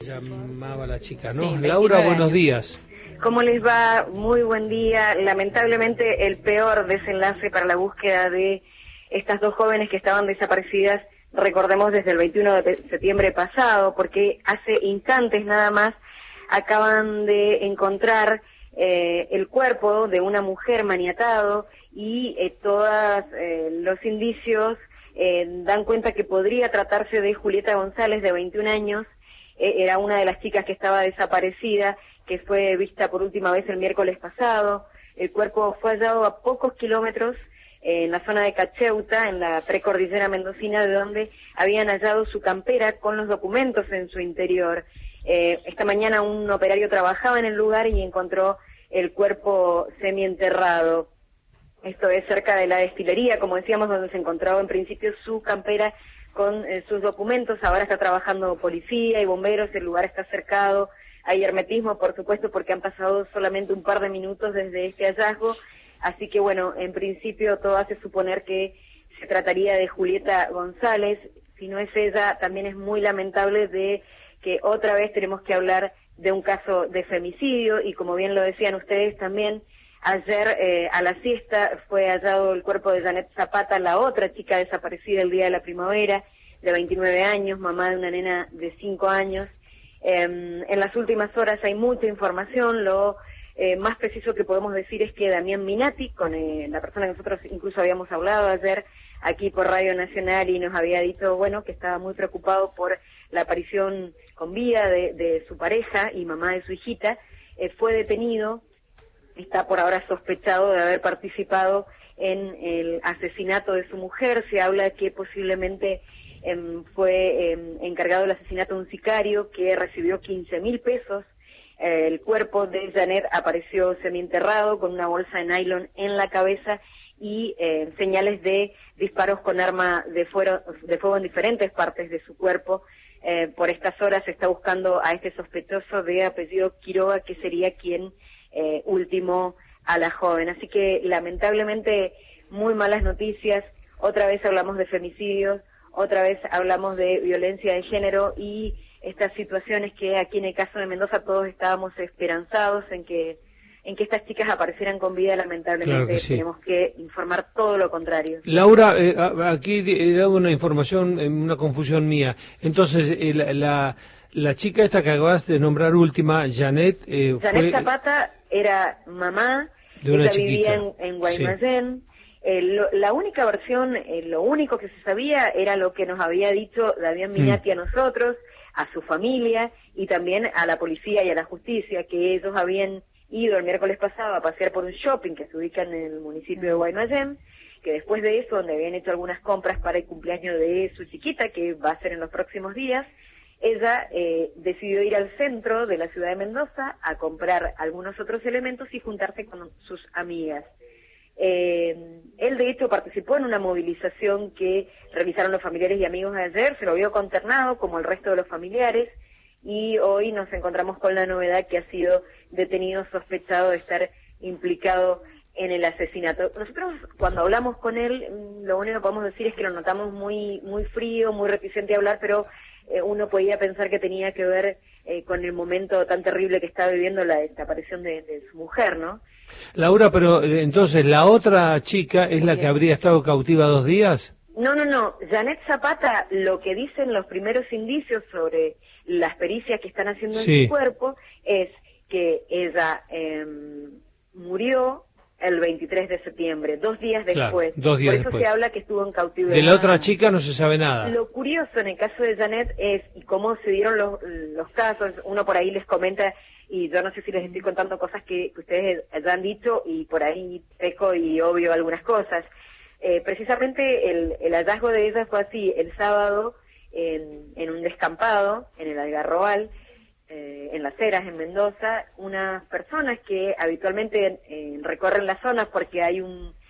llamaba la chica, ¿no? Sí, Laura, buenos años. días. ¿Cómo les va? Muy buen día. Lamentablemente el peor desenlace para la búsqueda de estas dos jóvenes que estaban desaparecidas, recordemos desde el 21 de septiembre pasado, porque hace instantes nada más acaban de encontrar el cuerpo de una mujer maniatado y todos los indicios dan cuenta que podría tratarse de Julieta González, de 21 años, era una de las chicas que estaba desaparecida, que fue vista por última vez el miércoles pasado. El cuerpo fue hallado a pocos kilómetros en la zona de Cacheuta, en la precordillera mendocina, de donde habían hallado su campera con los documentos en su interior. Esta mañana un operario trabajaba en el lugar y encontró el cuerpo semienterrado. Esto es cerca de la destilería, como decíamos, donde se encontraba en principio su campera con sus documentos. Ahora está trabajando policía y bomberos, el lugar está cercado. Hay hermetismo, por supuesto, porque han pasado solamente un par de minutos desde este hallazgo. Así que, bueno, en principio todo hace suponer que se trataría de Julieta González. Si no es ella, también es muy lamentable de que otra vez tenemos que hablar de un caso de femicidio. Y como bien lo decían ustedes también, ayer a la siesta fue hallado el cuerpo de Janet Zapata, la otra chica desaparecida el día de la primavera, de 29 años, mamá de una nena de 5 años. En las últimas horas hay mucha información. Lo más preciso que podemos decir es que Damián Minati, con la persona que nosotros incluso habíamos hablado ayer aquí por Radio Nacional, y nos había dicho, bueno, que estaba muy preocupado por la aparición con vida de su pareja y mamá de su hijita, fue detenido. Está por ahora sospechado de haber participado en el asesinato de su mujer. Se habla que posiblemente fue encargado del asesinato de un sicario que recibió 15.000 pesos. El cuerpo de Janet apareció semienterrado con una bolsa de nylon en la cabeza y señales de disparos con arma de fuego en diferentes partes de su cuerpo. Por estas horas se está buscando a este sospechoso de apellido Quiroga, que sería quien ultimó a la joven. Así que lamentablemente muy malas noticias. Otra vez hablamos de femicidios, otra vez hablamos de violencia de género y estas situaciones que aquí en el caso de Mendoza todos estábamos esperanzados en que estas chicas aparecieran con vida. Lamentablemente Claro que sí. Tenemos que informar todo lo contrario. Laura, aquí he dado una información, una confusión mía. Entonces, la chica esta que acabas de nombrar última, Janet, Janet Zapata era mamá, de una ella chiquita. vivía en Guaymallén. La única versión, lo único que se sabía era lo que nos había dicho Damián Minati a nosotros, a su familia y también a la policía y a la justicia, que ellos habían ido el miércoles pasado a pasear por un shopping que se ubica en el municipio de Guaymallén, que después de eso, donde habían hecho algunas compras para el cumpleaños de su chiquita, que va a ser en los próximos días, ella decidió ir al centro de la ciudad de Mendoza a comprar algunos otros elementos y juntarse con sus amigas. Él de hecho participó en una movilización que realizaron los familiares y amigos ayer, se lo vio consternado como el resto de los familiares, y hoy nos encontramos con la novedad que ha sido detenido sospechado de estar implicado en el asesinato. Nosotros cuando hablamos con él, lo único que podemos decir es que lo notamos muy frío, muy reticente a hablar, pero uno podía pensar que tenía que ver con el momento tan terrible que estaba viviendo la desaparición de su mujer, ¿no? Laura, pero entonces, ¿la otra chica es la que habría estado cautiva 2 días? No. Janet Zapata, lo que dicen los primeros indicios sobre las pericias que están haciendo en su cuerpo es que ella murió el 23 de septiembre, 2 días después. Claro, 2 días Por eso después. se habla que estuvo en cautiverio. De la otra chica no se sabe nada. Lo curioso en el caso de Janet es cómo se dieron los casos. Uno por ahí les comenta, y yo no sé si les estoy contando cosas que ustedes ya han dicho, y por ahí peco y obvio algunas cosas. Precisamente el hallazgo de ella fue así, el sábado, en un descampado, en el Algarrobal, en Las Heras, en Mendoza, unas personas que habitualmente recorren las zonas porque hay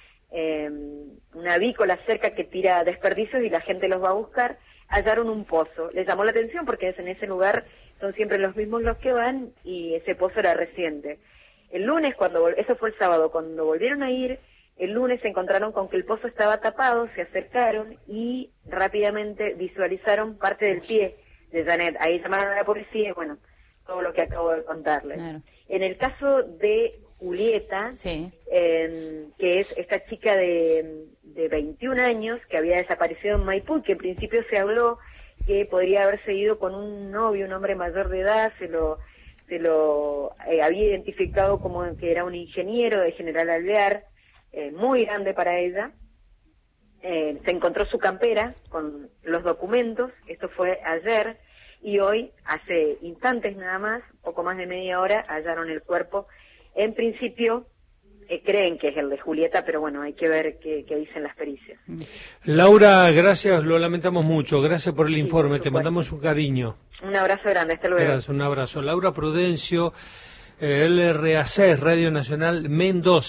una avícola cerca que tira desperdicios y la gente los va a buscar, hallaron un pozo. Les llamó la atención porque en ese lugar son siempre los mismos los que van y ese pozo era reciente. El lunes, eso fue el sábado, cuando volvieron a ir, el lunes se encontraron con que el pozo estaba tapado, se acercaron y rápidamente visualizaron parte del pie de Janet. Ahí llamaron a la policía y bueno, todo lo que acabo de contarles. Claro. En el caso de Julieta, Sí. que es esta chica de 21 años que había desaparecido en Maipú, que en principio se habló que podría haberse ido con un novio, un hombre mayor de edad, se lo había identificado como que era un ingeniero de General Alvear, muy grande para ella. Se encontró su campera con los documentos, esto fue ayer, y hoy, hace instantes nada más, poco más de media hora, hallaron el cuerpo. En principio, creen que es el de Julieta, pero bueno, hay que ver qué dicen las pericias. Laura, gracias, lo lamentamos mucho, gracias por el informe, te por supuesto. mandamos un cariño. Un abrazo grande, hasta luego. Gracias, un abrazo. Laura Prudencio, LRAC, Radio Nacional Mendoza.